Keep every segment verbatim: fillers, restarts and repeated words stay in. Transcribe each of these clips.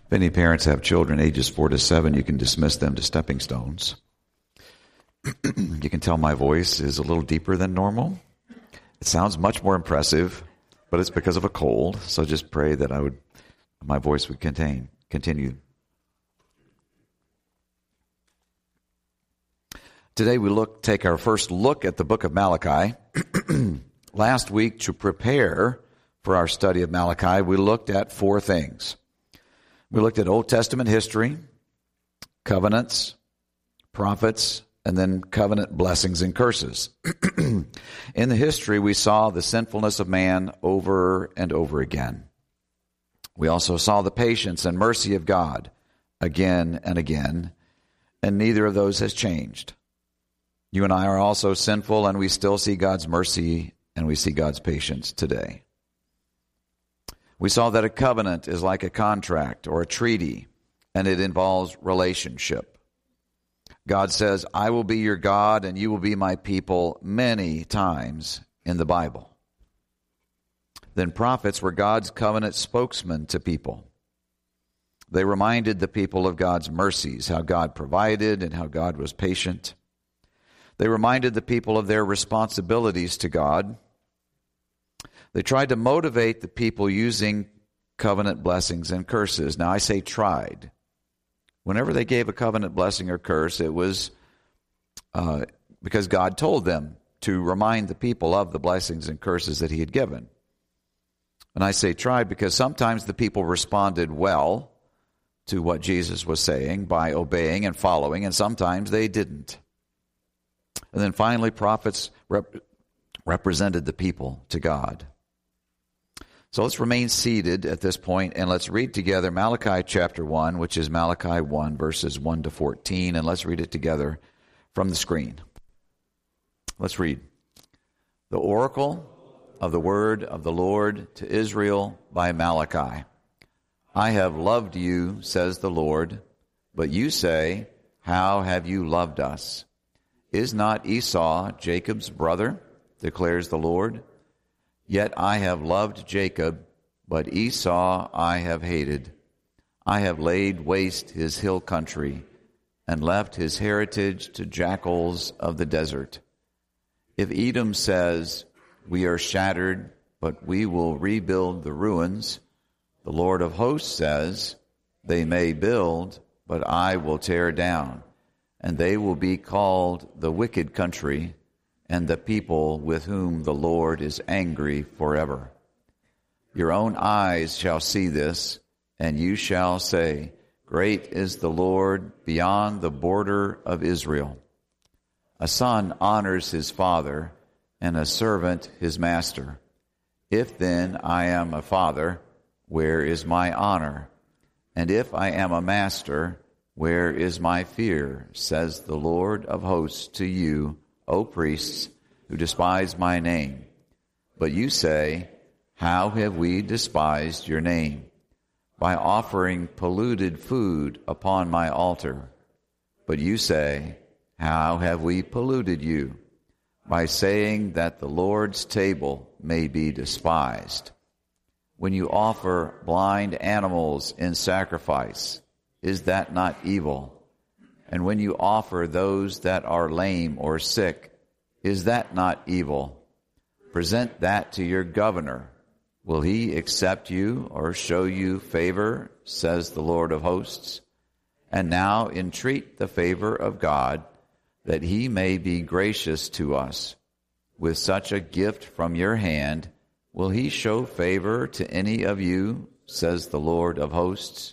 If any parents have children ages four to seven, you can dismiss them to stepping stones. You can tell my voice is a little deeper than normal. It sounds much more impressive, but it's because of a cold. So just pray that I would, my voice would contain, continue. Today we look, take our first look at the book of Malachi. Last week, to prepare for our study of Malachi, we looked at four things. We looked at Old Testament history, covenants, prophets, and then covenant blessings and curses. In the history, we saw the sinfulness of man over and over again. We also saw the patience and mercy of God again and again, and neither of those has changed. You and I are also sinful, and we still see God's mercy and we see God's patience today. We saw that a covenant is like a contract or a treaty, and it involves relationship. God says, I will be your God and you will be my people many times in the Bible. Then prophets were God's covenant spokesmen to people. They reminded the people of God's mercies, how God provided and how God was patient. They reminded the people of their responsibilities to God. They tried to motivate the people using covenant blessings and curses. Now, I say tried. Whenever they gave a covenant blessing or curse, it was uh, because God told them to remind the people of the blessings and curses that he had given. And I say tried because sometimes the people responded well to what Jesus was saying by obeying and following, and sometimes they didn't. And then finally, prophets rep- represented the people to God. So let's remain seated at this point, and let's read together Malachi chapter one, which is Malachi one, verses one to fourteen, and let's read it together from the screen. Let's read. The oracle of the word of the Lord to Israel by Malachi. I have loved you, says the Lord, but you say, how have you loved us? Is not Esau Jacob's brother, declares the Lord? Yet I have loved Jacob, but Esau I have hated. I have laid waste his hill country and left his heritage to jackals of the desert. If Edom says, we are shattered, but we will rebuild the ruins, the Lord of hosts says, they may build, but I will tear down, and they will be called the wicked country, and the people with whom the Lord is angry forever. Your own eyes shall see this, and you shall say, great is the Lord beyond the border of Israel. A son honors his father, and a servant his master. If then I am a father, where is my honor? And if I am a master, where is my fear? Says the Lord of hosts to you, O priests, who despise my name. But you say, how have we despised your name? By offering polluted food upon my altar. But you say, how have we polluted you? By saying that the Lord's table may be despised. When you offer blind animals in sacrifice, is that not evil? And when you offer those that are lame or sick, is that not evil? Present that to your governor. Will he accept you or show you favor, says the Lord of hosts? And now entreat the favor of God, that he may be gracious to us. With such a gift from your hand, will he show favor to any of you, says the Lord of hosts?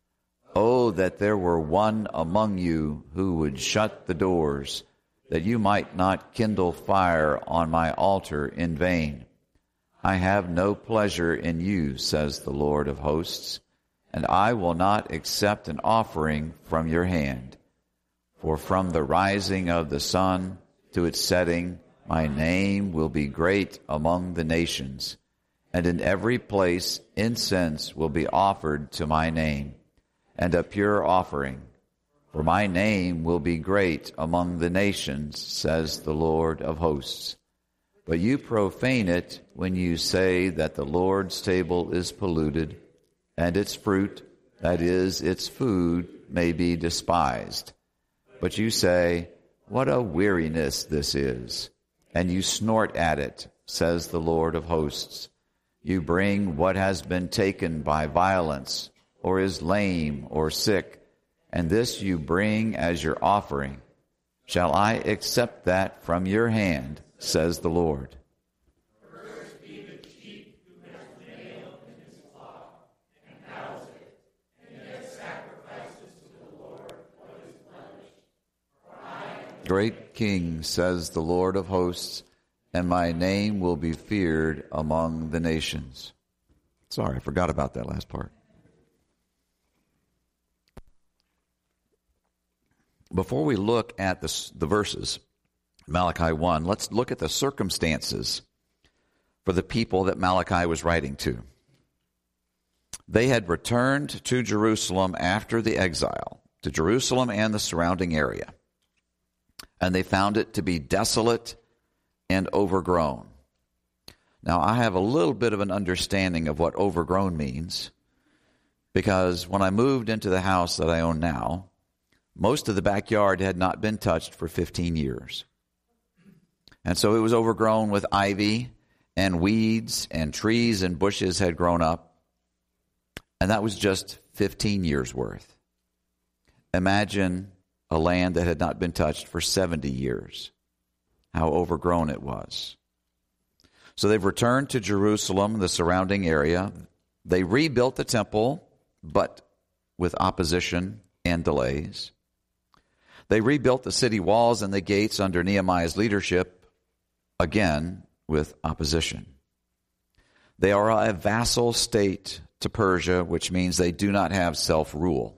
Oh, that there were one among you who would shut the doors, that you might not kindle fire on my altar in vain. I have no pleasure in you, says the Lord of hosts, and I will not accept an offering from your hand. For from the rising of the sun to its setting, my name will be great among the nations, and in every place incense will be offered to my name, and a pure offering. For my name will be great among the nations, says the Lord of hosts. But you profane it when you say that the Lord's table is polluted, and its fruit, that is, its food, may be despised. But you say, what a weariness this is, and you snort at it, says the Lord of hosts. You bring what has been taken by violence, or is lame or sick, and this you bring as your offering. Shall I accept that from your hand, says the Lord? Great King, says the Lord of hosts, and my name will be feared among the nations. Sorry, I forgot about that last part. Before we look at the, the verses, Malachi one, let's look at the circumstances for the people that Malachi was writing to. They had returned to Jerusalem after the exile, to Jerusalem and the surrounding area. And they found it to be desolate and overgrown. Now, I have a little bit of an understanding of what overgrown means, because when I moved into the house that I own now, most of the backyard had not been touched for fifteen years. And so it was overgrown with ivy and weeds, and trees and bushes had grown up. And that was just fifteen years worth. Imagine a land that had not been touched for seventy years, how overgrown it was. So they've returned to Jerusalem, the surrounding area. They rebuilt the temple, but with opposition and delays. They rebuilt the city walls and the gates under Nehemiah's leadership, again with opposition. They are a vassal state to Persia, which means they do not have self-rule.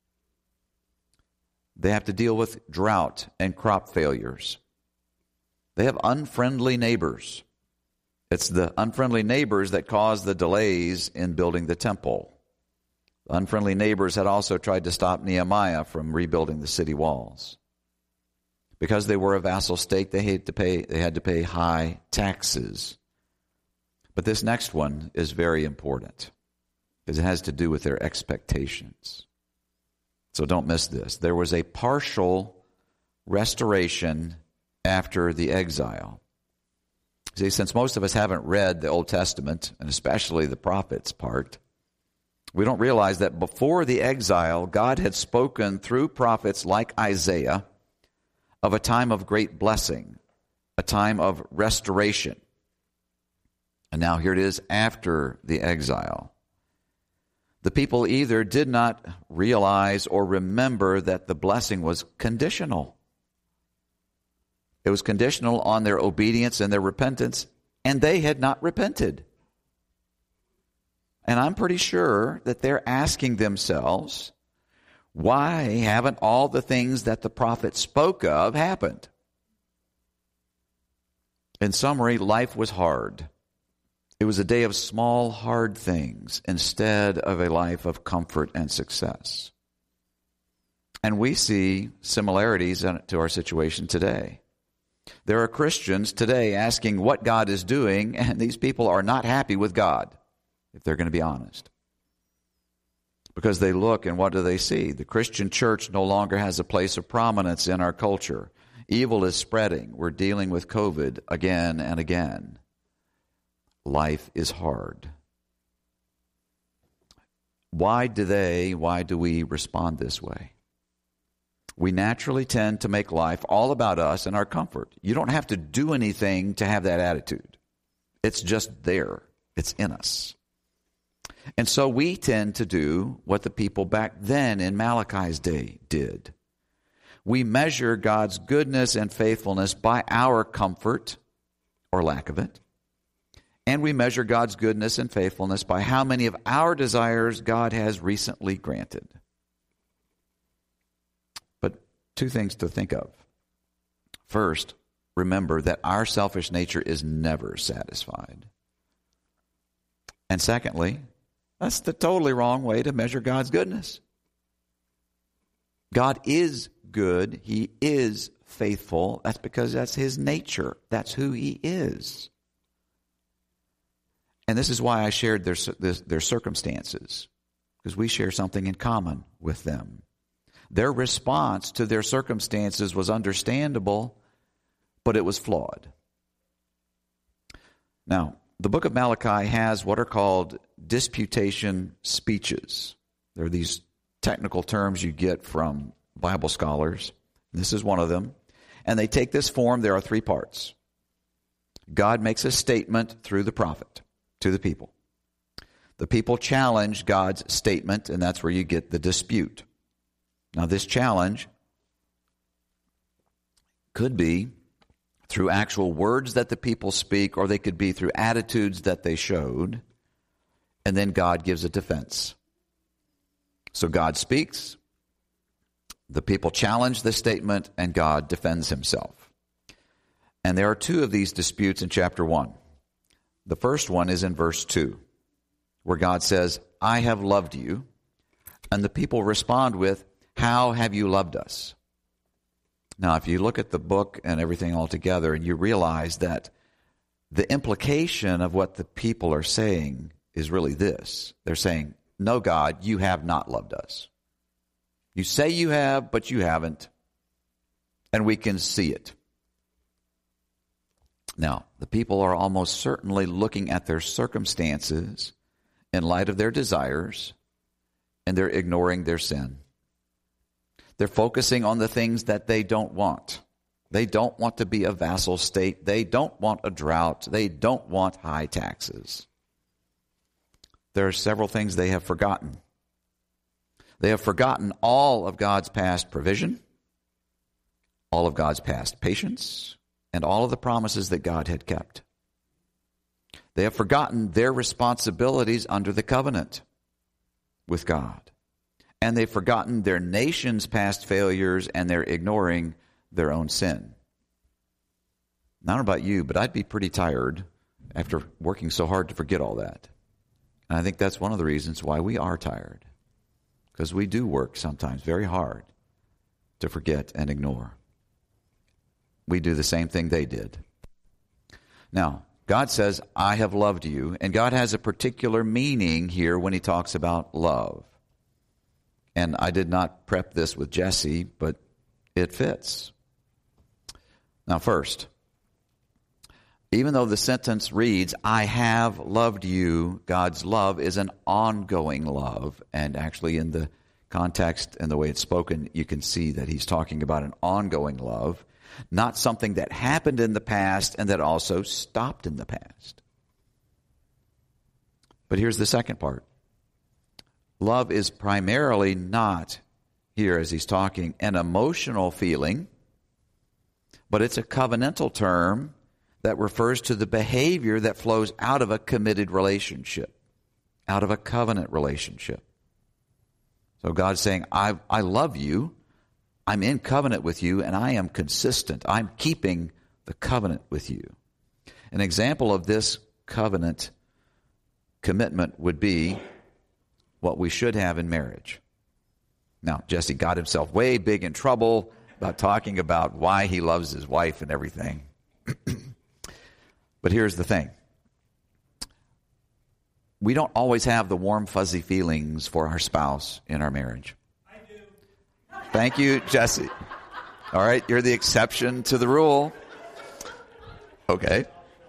They have to deal with drought and crop failures. They have unfriendly neighbors. It's the unfriendly neighbors that cause the delays in building the temple. The unfriendly neighbors had also tried to stop Nehemiah from rebuilding the city walls. Because they were a vassal state, they had to pay, they had to pay high taxes. But this next one is very important because it has to do with their expectations. So don't miss this. There was a partial restoration after the exile. See, since most of us haven't read the Old Testament, and especially the prophets part, we don't realize that before the exile, God had spoken through prophets like Isaiah of a time of great blessing, a time of restoration. And now here it is after the exile. The people either did not realize or remember that the blessing was conditional. It was conditional on their obedience and their repentance, and they had not repented. And I'm pretty sure that they're asking themselves, why haven't all the things that the prophet spoke of happened? In summary, life was hard. It was a day of small, hard things instead of a life of comfort and success. And we see similarities to our situation today. There are Christians today asking what God is doing, and these people are not happy with God, if they're going to be honest. Because they look and what do they see? The Christian church no longer has a place of prominence in our culture. Evil is spreading. We're dealing with COVID again and again. Life is hard. Why do they, why do we respond this way? We naturally tend to make life all about us and our comfort. You don't have to do anything to have that attitude. It's just there. It's in us. And so we tend to do what the people back then in Malachi's day did. We measure God's goodness and faithfulness by our comfort or lack of it. And we measure God's goodness and faithfulness by how many of our desires God has recently granted. But two things to think of. First, remember that our selfish nature is never satisfied. And secondly, that's the totally wrong way to measure God's goodness. God is good. He is faithful. That's because that's His nature. That's who He is. And this is why I shared their, their, their circumstances. because we share something in common with them. Their response to their circumstances was understandable, but it was flawed. Now, the book of Malachi has what are called disputation speeches. There are these technical terms you get from Bible scholars. This is one of them. And they take this form. There are three parts. God makes a statement through the prophet to the people. The people challenge God's statement, and that's where you get the dispute. Now, this challenge could be through actual words that the people speak, or they could be through attitudes that they showed, and then God gives a defense. So God speaks, the people challenge the statement, and God defends himself. And there are two of these disputes in chapter one. The first one is in verse two, where God says, I have loved you, and the people respond with, how have you loved us? Now, if you look at the book and everything all together, and you realize that the implication of what the people are saying is really this. They're saying, no, God, you have not loved us. You say you have, but you haven't. And we can see it. Now, the people are almost certainly looking at their circumstances in light of their desires, and they're ignoring their sin. They're focusing on the things that they don't want. They don't want to be a vassal state. They don't want a drought. They don't want high taxes. There are several things they have forgotten. They have forgotten all of God's past provision, all of God's past patience, and all of the promises that God had kept. They have forgotten their responsibilities under the covenant with God. And they've forgotten their nation's past failures, and they're ignoring their own sin. I don't know about you, but I'd be pretty tired after working so hard to forget all that. And I think that's one of the reasons why we are tired. Because we do work sometimes very hard to forget and ignore. We do the same thing they did. Now, God says, I have loved you. And God has a particular meaning here when he talks about love. And I did not prep this with Jesse, but it fits. Now, first, even though the sentence reads, I have loved you, God's love is an ongoing love. And actually in the context and the way it's spoken, you can see that he's talking about an ongoing love, not something that happened in the past and that also stopped in the past. But here's the second part. Love is primarily not, here as he's talking, an emotional feeling, but it's a covenantal term that refers to the behavior that flows out of a committed relationship, out of a covenant relationship. So God's saying, I, I love you, I'm in covenant with you, and I am consistent. I'm keeping the covenant with you. An example of this covenant commitment would be what we should have in marriage. Now, Jesse got himself way big in trouble about talking about why he loves his wife and everything. But here's the thing. We don't always have the warm, fuzzy feelings for our spouse in our marriage. I do. Thank you, Jesse. All right, you're the exception to the rule. Okay.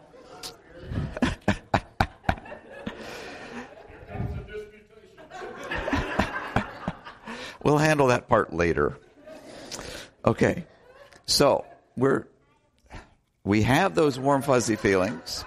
We'll handle that part later. Okay. So, we're we have those warm fuzzy feelings,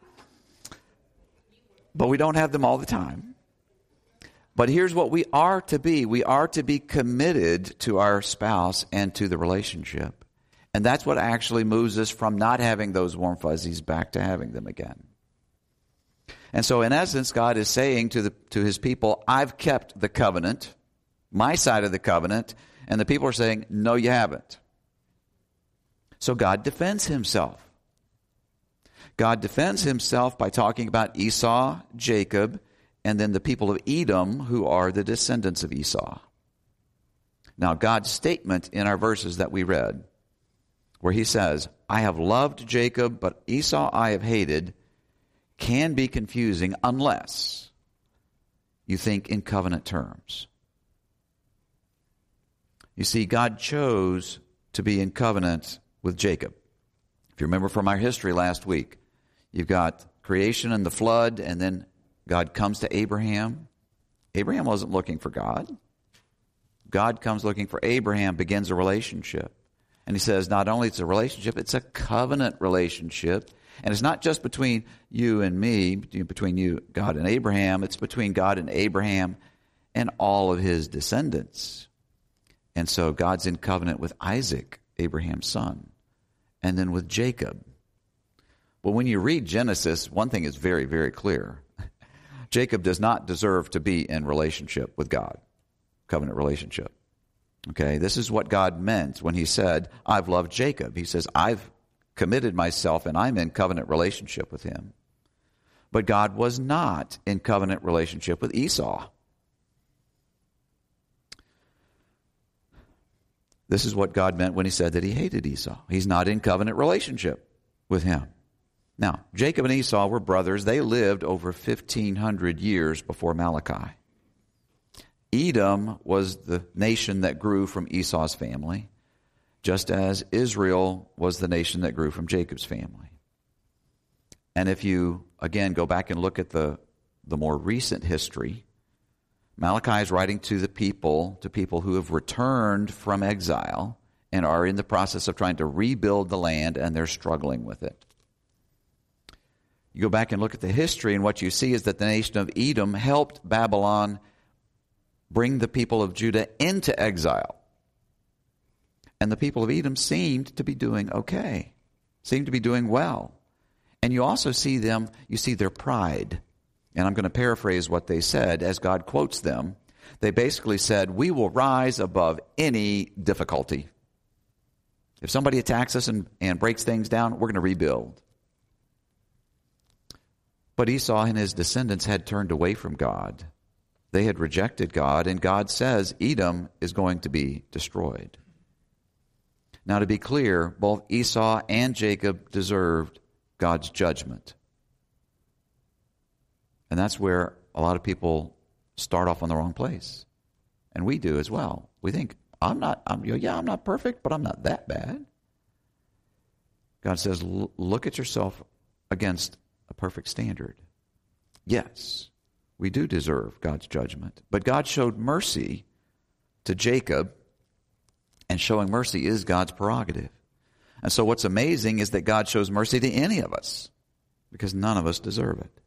but we don't have them all the time. But here's what we are to be. We are to be committed to our spouse and to the relationship. And that's what actually moves us from not having those warm fuzzies back to having them again. And so in essence, God is saying to the to his people, I've kept the covenant, my side of the covenant, and the people are saying, no, you haven't. So God defends himself. God defends himself by talking about Esau, Jacob, and then the people of Edom, who are the descendants of Esau. Now, God's statement in our verses that we read, where he says, I have loved Jacob, but Esau I have hated, can be confusing unless you think in covenant terms. You see, God chose to be in covenant with Jacob. If you remember from our history last week, you've got creation and the flood, and then God comes to Abraham. Abraham wasn't looking for God. God comes looking for Abraham, begins a relationship. And he says, not only it's a relationship, it's a covenant relationship. And it's not just between you and me, between you, God, and Abraham. It's between God and Abraham and all of his descendants. And so God's in covenant with Isaac, Abraham's son, and then with Jacob. But when you read Genesis, one thing is very, very clear. Jacob does not deserve to be in relationship with God, covenant relationship. Okay, this is what God meant when he said, I've loved Jacob. He says, I've committed myself and I'm in covenant relationship with him. But God was not in covenant relationship with Esau. This is what God meant when he said that he hated Esau. He's not in covenant relationship with him. Now, Jacob and Esau were brothers. They lived over fifteen hundred years before Malachi. Edom was the nation that grew from Esau's family, just as Israel was the nation that grew from Jacob's family. And if you, again, go back and look at the, the more recent history, Malachi is writing to the people, to people who have returned from exile and are in the process of trying to rebuild the land, and they're struggling with it. You go back and look at the history, and what you see is that the nation of Edom helped Babylon bring the people of Judah into exile. And the people of Edom seemed to be doing okay, seemed to be doing well. And you also see them, you see their pride. And I'm going to paraphrase what they said as God quotes them. They basically said, we will rise above any difficulty. If somebody attacks us and, and breaks things down, we're going to rebuild. But Esau and his descendants had turned away from God. They had rejected God, and God says Edom is going to be destroyed. Now, to be clear, both Esau and Jacob deserved God's judgment. And that's where a lot of people start off on the wrong place. And we do as well. We think, I'm not, I'm, yeah, I'm not perfect, but I'm not that bad. God says, look at yourself against a perfect standard. Yes, we do deserve God's judgment. But God showed mercy to Jacob, and showing mercy is God's prerogative. And so what's amazing is that God shows mercy to any of us, because none of us deserve it.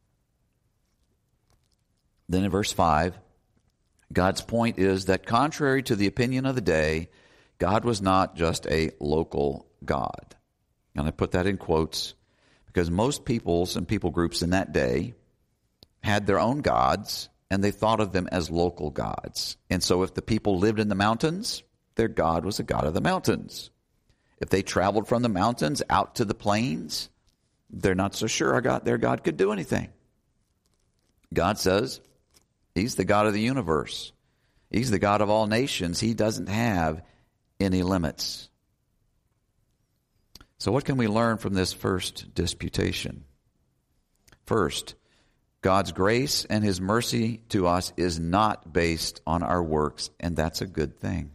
Then in verse five, God's point is that contrary to the opinion of the day, God was not just a local God. And I put that in quotes because most peoples and people groups in that day had their own gods, and they thought of them as local gods. And so if the people lived in the mountains, their God was a God of the mountains. If they traveled from the mountains out to the plains, they're not so sure God, their God could do anything. God says he's the God of the universe. He's the God of all nations. He doesn't have any limits. So what can we learn from this first disputation? First, God's grace and his mercy to us is not based on our works, and that's a good thing.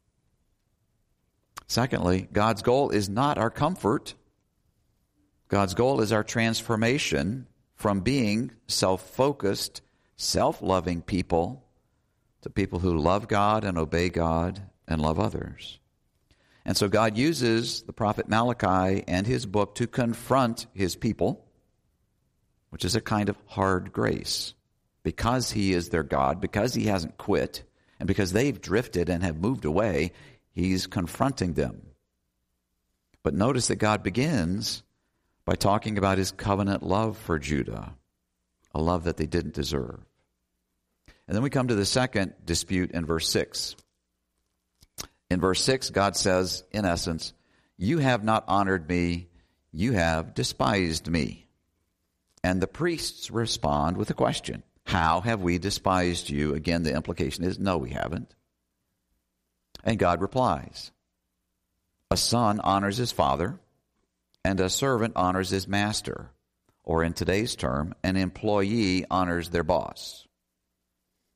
Secondly, God's goal is not our comfort. God's goal is our transformation from being self-focused, self-loving people to people who love God and obey God and love others. And so God uses the prophet Malachi and his book to confront his people, which is a kind of hard grace. Because he is their God, because he hasn't quit, and because they've drifted and have moved away, he's confronting them. But notice that God begins by talking about his covenant love for Judah, a love that they didn't deserve. And then we come to the second dispute in verse six. In verse six, God says, in essence, you have not honored me, you have despised me. And the priests respond with a question. How have we despised you? Again, the implication is, no, we haven't. And God replies, a son honors his father, and a servant honors his master. Or in today's term, an employee honors their boss.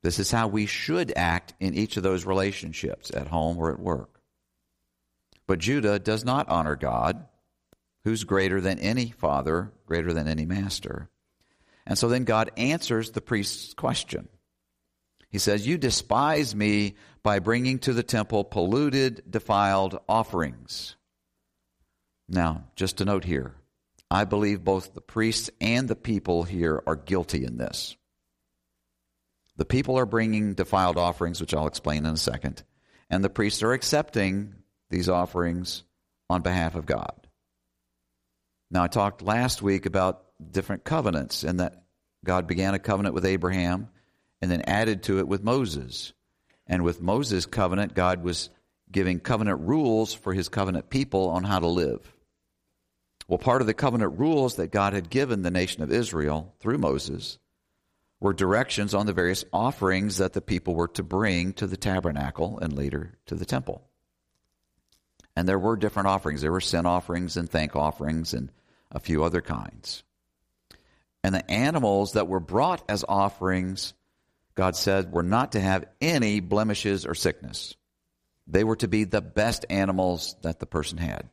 This is how we should act in each of those relationships, at home or at work. But Judah does not honor God, who's greater than any father, greater than any master. And so then God answers the priest's question. He says, you despise me by bringing to the temple polluted, defiled offerings. Now, just a note here. I believe both the priests and the people here are guilty in this. The people are bringing defiled offerings, which I'll explain in a second, and the priests are accepting these offerings on behalf of God. Now, I talked last week about different covenants, and that God began a covenant with Abraham and then added to it with Moses. And with Moses' covenant, God was giving covenant rules for his covenant people on how to live. Well, part of the covenant rules that God had given the nation of Israel through Moses were directions on the various offerings that the people were to bring to the tabernacle and later to the temple. And there were different offerings. There were sin offerings and thank offerings and a few other kinds. And the animals that were brought as offerings, God said, were not to have any blemishes or sickness. They were to be the best animals that the person had.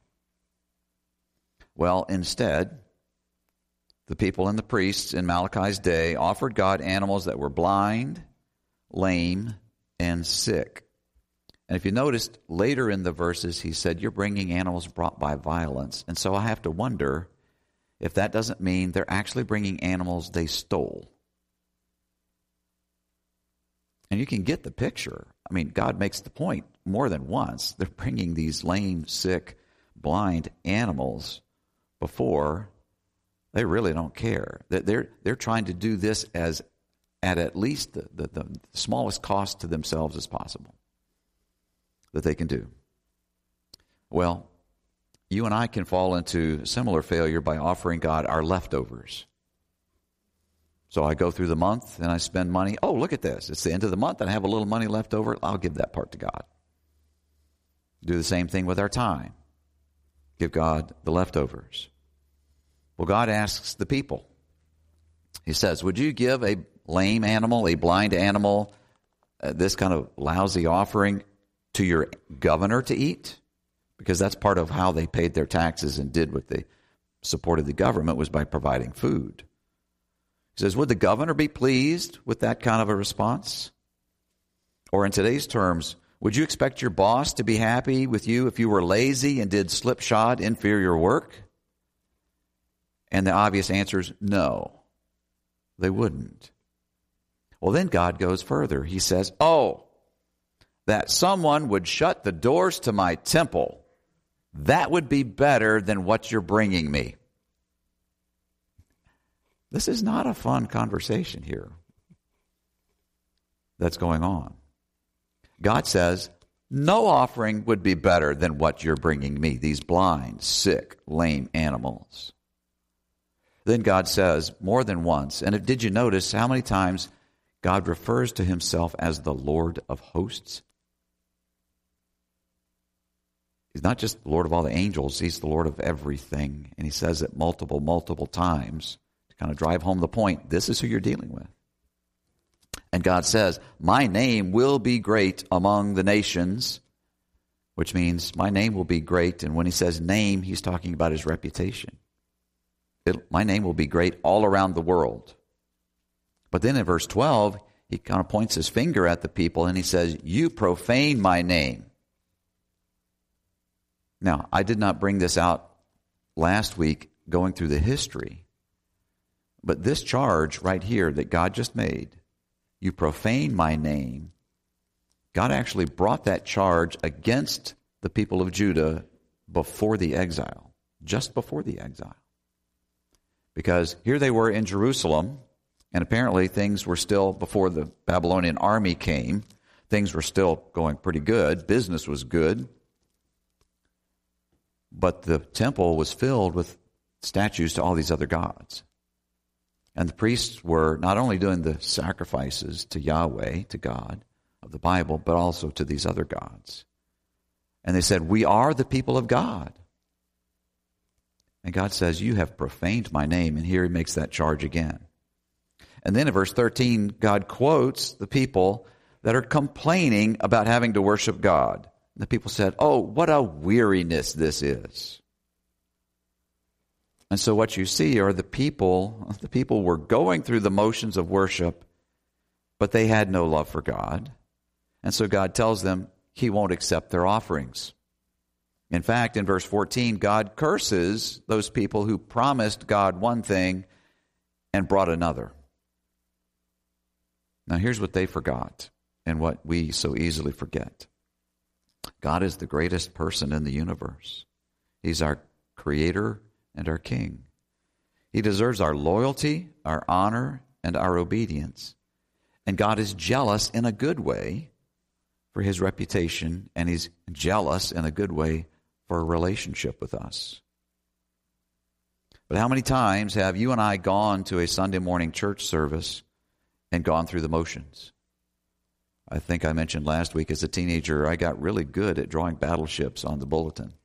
Well, instead, the people and the priests in Malachi's day offered God animals that were blind, lame, and sick. And if you noticed later in the verses, he said, you're bringing animals brought by violence. And so I have to wonder if that doesn't mean they're actually bringing animals they stole. And you can get the picture. I mean, God makes the point more than once. They're bringing these lame, sick, blind animals before. They really don't care. They're, they're trying to do this as at at least the, the, the smallest cost to themselves as possible that they can do. Well, you and I can fall into similar failure by offering God our leftovers. So I go through the month and I spend money. Oh, look at this. It's the end of the month and I have a little money left over. I'll give that part to God. Do the same thing with our time. Give God the leftovers. Well, God asks the people. He says, would you give a lame animal, a blind animal, uh, this kind of lousy offering to your governor to eat? Because that's part of how they paid their taxes and did what they supported the government, was by providing food. He says, would the governor be pleased with that kind of a response? Or in today's terms, would you expect your boss to be happy with you if you were lazy and did slipshod, inferior work? And the obvious answer is no, they wouldn't. Well, then God goes further. He says, oh, that someone would shut the doors to my temple. That would be better than what you're bringing me. This is not a fun conversation here that's going on. God says, no offering would be better than what you're bringing me, these blind, sick, lame animals. Then God says more than once, and did you notice how many times God refers to himself as the Lord of hosts? He's not just the Lord of all the angels, he's the Lord of everything. And he says it multiple, multiple times to kind of drive home the point. This is who you're dealing with. And God says, my name will be great among the nations, which means my name will be great. And when he says name, he's talking about his reputation. It, my name will be great all around the world. But then in verse twelve, he kind of points his finger at the people and he says, you profane my name. Now, I did not bring this out last week going through the history, but this charge right here that God just made, you profane my name, God actually brought that charge against the people of Judah before the exile, just before the exile. Because here they were in Jerusalem, and apparently things were still, before the Babylonian army came, things were still going pretty good. Business was good. But the temple was filled with statues to all these other gods. And the priests were not only doing the sacrifices to Yahweh, to God, of the Bible, but also to these other gods. And they said, we are the people of God. And God says, you have profaned my name. And here he makes that charge again. And then in verse thirteen, God quotes the people that are complaining about having to worship God. The people said, oh, what a weariness this is. And so what you see are the people, the people were going through the motions of worship, but they had no love for God. And so God tells them he won't accept their offerings. In fact, in verse fourteen, God curses those people who promised God one thing and brought another. Now here's what they forgot and what we so easily forget. God is the greatest person in the universe. He's our creator and our king. He deserves our loyalty, our honor, and our obedience. And God is jealous in a good way for his reputation, and he's jealous in a good way for a relationship with us. But how many times have you and I gone to a Sunday morning church service and gone through the motions? I think I mentioned last week as a teenager, I got really good at drawing battleships on the bulletin.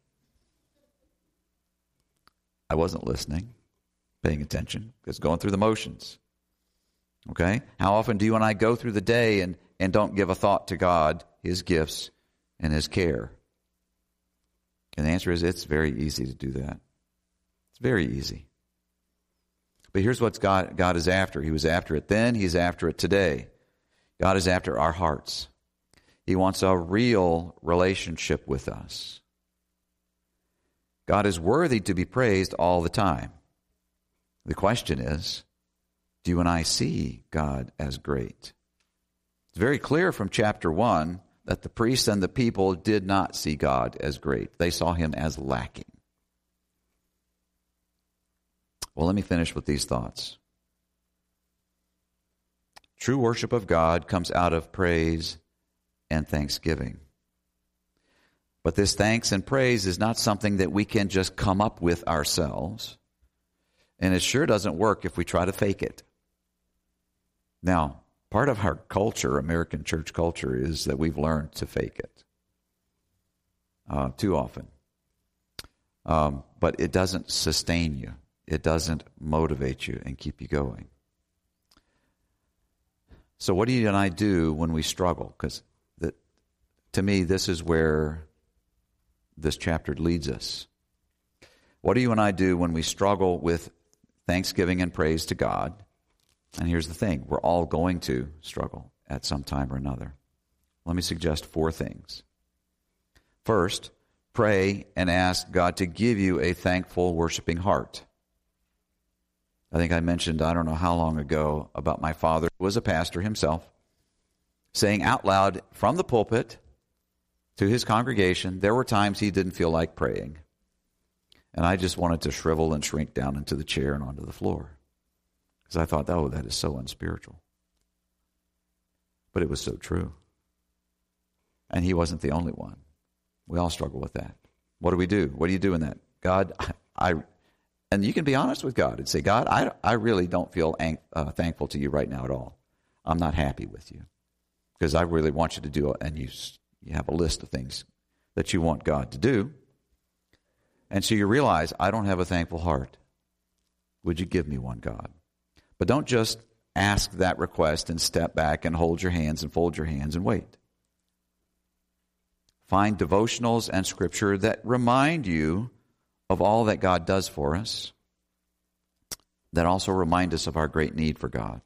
I wasn't listening, paying attention, just going through the motions. Okay? How often do you and I go through the day and, and don't give a thought to God, his gifts, and his care? And the answer is it's very easy to do that. It's very easy. But here's what God, God is after. He was after it then. He's after it today. God is after our hearts. He wants a real relationship with us. God is worthy to be praised all the time. The question is, do you and I see God as great? It's very clear from chapter one that the priests and the people did not see God as great. They saw him as lacking. Well, let me finish with these thoughts. True worship of God comes out of praise and thanksgiving. But this thanks and praise is not something that we can just come up with ourselves. And it sure doesn't work if we try to fake it. Now, part of our culture, American church culture, is that we've learned to fake it uh, too often. Um, but it doesn't sustain you. It doesn't motivate you and keep you going. So what do you and I do when we struggle? Because to me, this is where this chapter leads us. What do you and I do when we struggle with thanksgiving and praise to God? And here's the thing, we're all going to struggle at some time or another. Let me suggest four things. First, pray and ask God to give you a thankful, worshiping heart. I think I mentioned, I don't know how long ago, about my father, who was a pastor himself, saying out loud from the pulpit to his congregation, there were times he didn't feel like praying. And I just wanted to shrivel and shrink down into the chair and onto the floor. Because I thought, oh, that is so unspiritual. But it was so true. And he wasn't the only one. We all struggle with that. What do we do? What do you do in that? God, I... And you can be honest with God and say, God, I, I really don't feel ang- uh, thankful to you right now at all. I'm not happy with you. Because I really want you to do it. And you, you have a list of things that you want God to do. And so you realize, I don't have a thankful heart. Would you give me one, God? But don't just ask that request and step back and hold your hands and fold your hands and wait. Find devotionals and scripture that remind you of all that God does for us, that also remind us of our great need for God.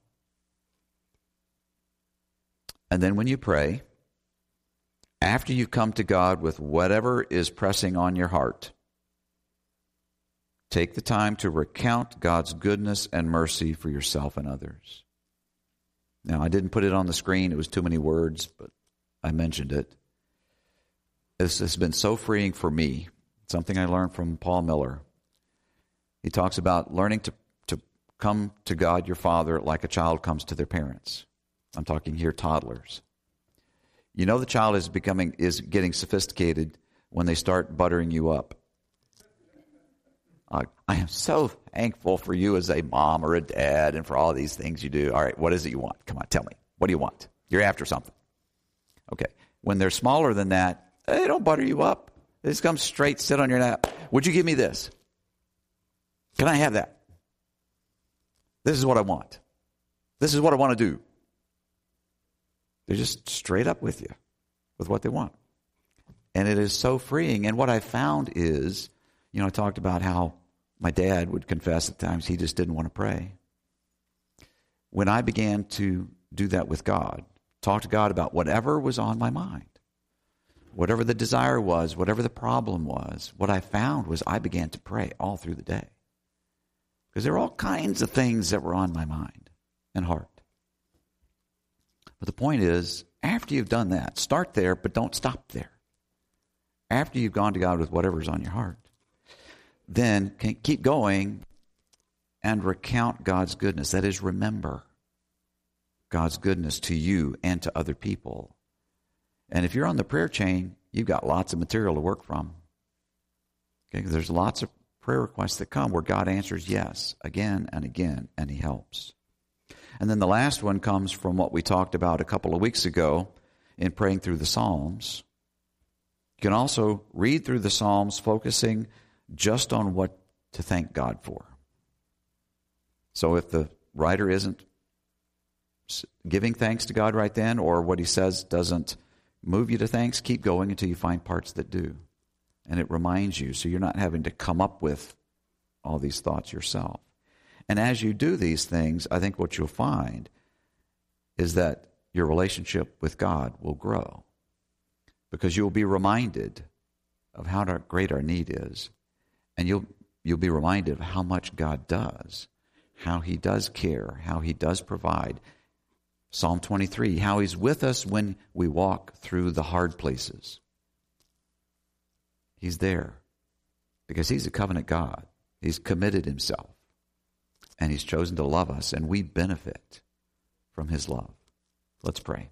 And then when you pray, after you come to God with whatever is pressing on your heart, take the time to recount God's goodness and mercy for yourself and others. Now, I didn't put it on the screen. It was too many words, but I mentioned it. This has been so freeing for me. Something I learned from Paul Miller. He talks about learning to, to come to God, your Father, like a child comes to their parents. I'm talking here toddlers. You know the child is becoming is getting sophisticated when they start buttering you up. Uh, I am so thankful for you as a mom or a dad and for all these things you do. All right, what is it you want? Come on, tell me. What do you want? You're after something. Okay. When they're smaller than that, they don't butter you up. They just come straight, sit on your lap. Would you give me this? Can I have that? This is what I want. This is what I want to do. They're just straight up with you with what they want. And it is so freeing. And what I found is, you know, I talked about how my dad would confess at times he just didn't want to pray. When I began to do that with God, talk to God about whatever was on my mind, whatever the desire was, whatever the problem was, what I found was I began to pray all through the day. Because there were all kinds of things that were on my mind and heart. But the point is, after you've done that, start there, but don't stop there. After you've gone to God with whatever's on your heart, then keep going and recount God's goodness. That is, remember God's goodness to you and to other people. And if you're on the prayer chain, you've got lots of material to work from. Okay, there's lots of prayer requests that come where God answers yes again and again, and he helps. And then the last one comes from what we talked about a couple of weeks ago in praying through the Psalms. You can also read through the Psalms focusing just on what to thank God for. So if the writer isn't giving thanks to God right then, or what he says doesn't move you to thanks, keep going until you find parts that do. And it reminds you, so you're not having to come up with all these thoughts yourself. And as you do these things, I think what you'll find is that your relationship with God will grow, because you'll be reminded of how great our need is, and you'll you'll be reminded of how much God does, how he does care, how he does provide. Psalm twenty-three, how he's with us when we walk through the hard places. He's there because he's a covenant God. He's committed himself, and he's chosen to love us, and we benefit from his love. Let's pray.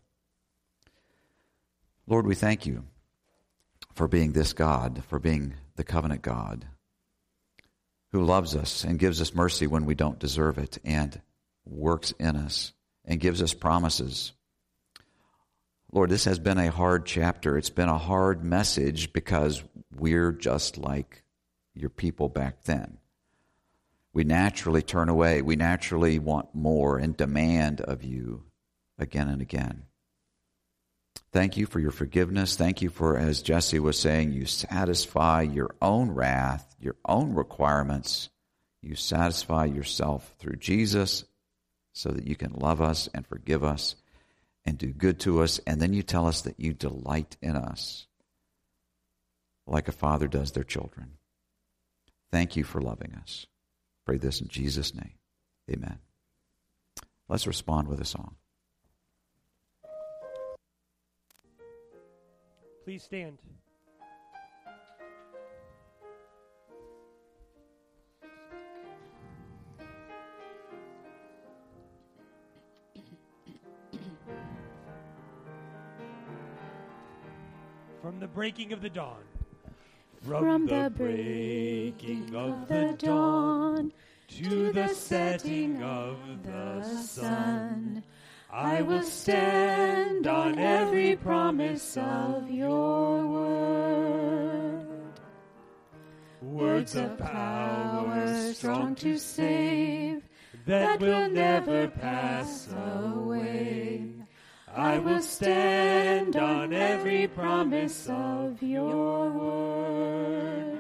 Lord, we thank you for being this God, for being the covenant God who loves us and gives us mercy when we don't deserve it, and works in us and gives us promises. Lord, this has been a hard chapter. It's been a hard message because we're just like your people back then. We naturally turn away. We naturally want more and demand of you again and again. Thank you for your forgiveness. Thank you for, as Jesse was saying, you satisfy your own wrath, your own requirements. You satisfy yourself through Jesus so that you can love us and forgive us and do good to us. And then you tell us that you delight in us like a father does their children. Thank you for loving us. Pray this in Jesus' name. Amen. Let's respond with a song. Please stand. From the breaking of the dawn. From, From the breaking of the dawn to the setting of the sun, I will stand on every promise of your word. Words of power strong to save, that will never pass away. I will stand on every promise of your word.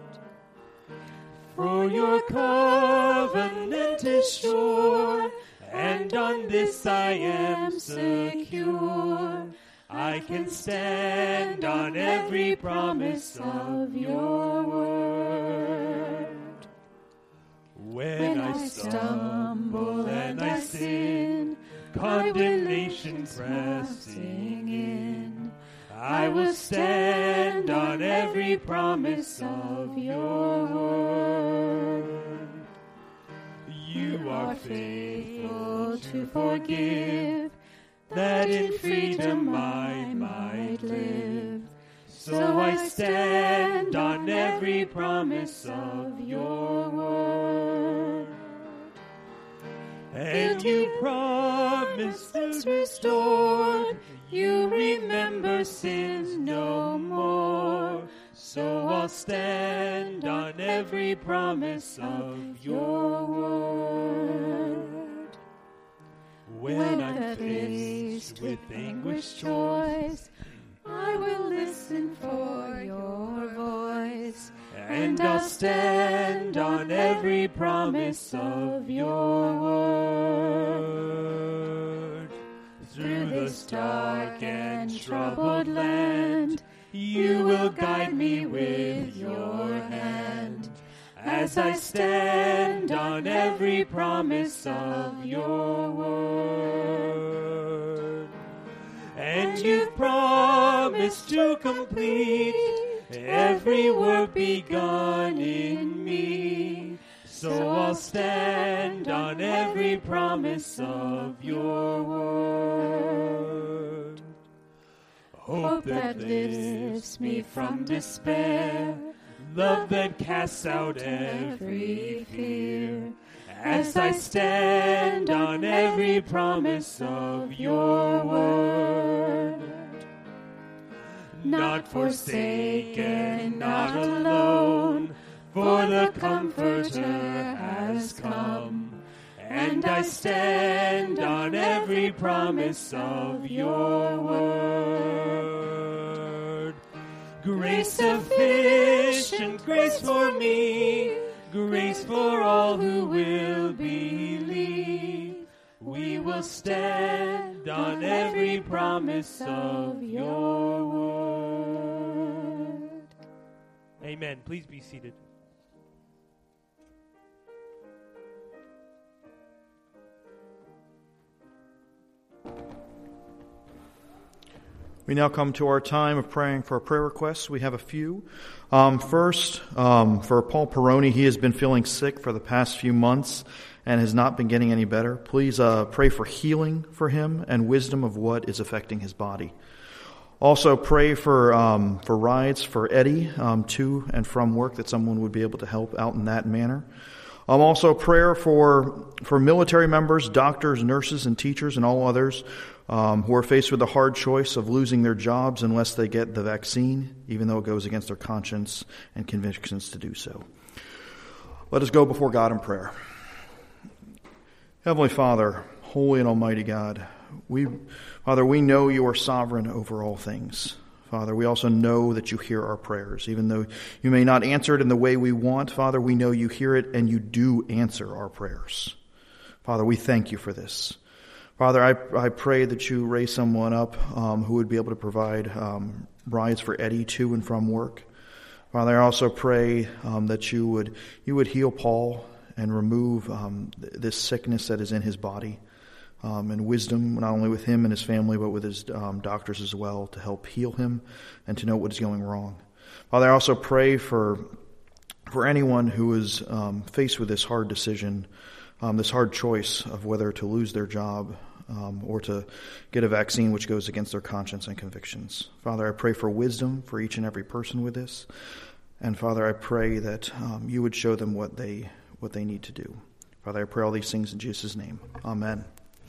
For your covenant is sure, and on this I am secure. I can stand on every promise of your word. When I stumble and I sin, condemnation pressing in, I will stand on every promise of your word. You are faithful to forgive, that in freedom I might live. So I stand on every promise of your word. And you promise is restored, you remember sins no more. So I'll stand on every promise of your word. When I'm faced with anguished choice, I will listen for your voice, and I'll stand on every promise of your word. Through this dark and troubled land, you will guide me with your hand, as I stand on every promise of your word. And you've promised to complete every work begun in me, so I'll stand on every promise of your word. Hope that lifts me from despair, love that casts out every fear, as I stand on every promise of your word. Not forsaken, not alone, for the Comforter has come, and I stand on every promise of your word. Grace sufficient, grace for me, grace for all who will believe. We will stand on every promise of your word. Amen. Please be seated. We now come to our time of praying for prayer requests. We have a few. Um, first, um, for Paul Peroni, he has been feeling sick for the past few months and has not been getting any better. Please uh, pray for healing for him and wisdom of what is affecting his body. Also, pray for um, for rides for Eddie um, to and from work, that someone would be able to help out in that manner. Um, also, prayer for for military members, doctors, nurses, and teachers, and all others um, who are faced with the hard choice of losing their jobs unless they get the vaccine, even though it goes against their conscience and convictions to do so. Let us go before God in prayer. Heavenly Father, holy and almighty God, we, Father, we know you are sovereign over all things. Father, we also know that you hear our prayers. Even though you may not answer it in the way we want, Father, we know you hear it and you do answer our prayers. Father, we thank you for this. Father, I, I pray that you raise someone up um, who would be able to provide um, rides for Eddie to and from work. Father, I also pray um, that you would you would heal Paul and remove um, th- this sickness that is in his body. Um, and wisdom, not only with him and his family, but with his um, doctors as well, to help heal him and to know what is going wrong. Father, I also pray for for anyone who is um, faced with this hard decision, um, this hard choice of whether to lose their job um, or to get a vaccine which goes against their conscience and convictions. Father, I pray for wisdom for each and every person with this. And Father, I pray that um, you would show them what they what they need to do. Father, I pray all these things in Jesus' name. Amen.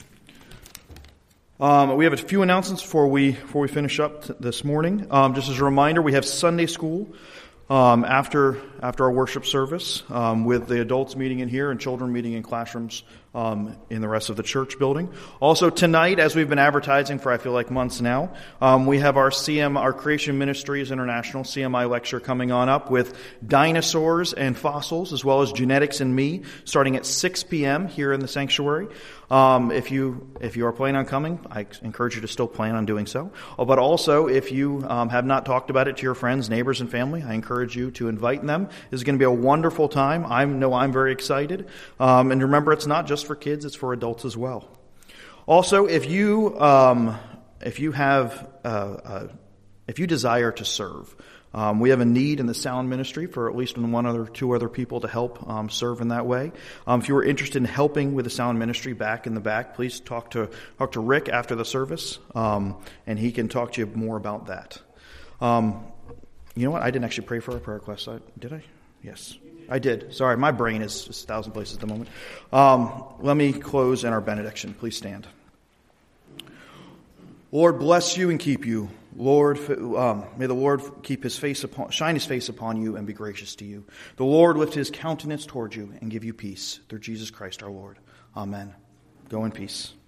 Um, we have a few announcements before we before we finish up t- this morning. Um, just as a reminder, we have Sunday school um, after after our worship service, um, with the adults meeting in here and children meeting in classrooms um, in the rest of the church building. Also tonight, as we've been advertising for I feel like months now, um, we have our C M our Creation Ministries International C M I lecture coming on up with dinosaurs and fossils, as well as genetics and me, starting at six p.m. here in the sanctuary. Um, if you if you are planning on coming, I encourage you to still plan on doing so. Oh, but also, if you um, have not talked about it to your friends, neighbors, and family, I encourage you to invite them. This is going to be a wonderful time. I know I'm very excited. Um, and remember, it's not just for kids; it's for adults as well. Also, if you um, if you have uh, uh, if you desire to serve. Um, we have a need in the sound ministry for at least one other, two other people to help um, serve in that way. Um, if you are interested in helping with the sound ministry back in the back, please talk to talk to Rick after the service, um, and he can talk to you more about that. Um, you know what? I didn't actually pray for our prayer request. I, did I? Yes, I did. Sorry, my brain is just a thousand places at the moment. Um, let me close in our benediction. Please stand. Lord, bless you and keep you. Lord, um, may the Lord keep his face upon, shine his face upon you and be gracious to you. The Lord lift his countenance toward you and give you peace. Through Jesus Christ our Lord. Amen. Go in peace.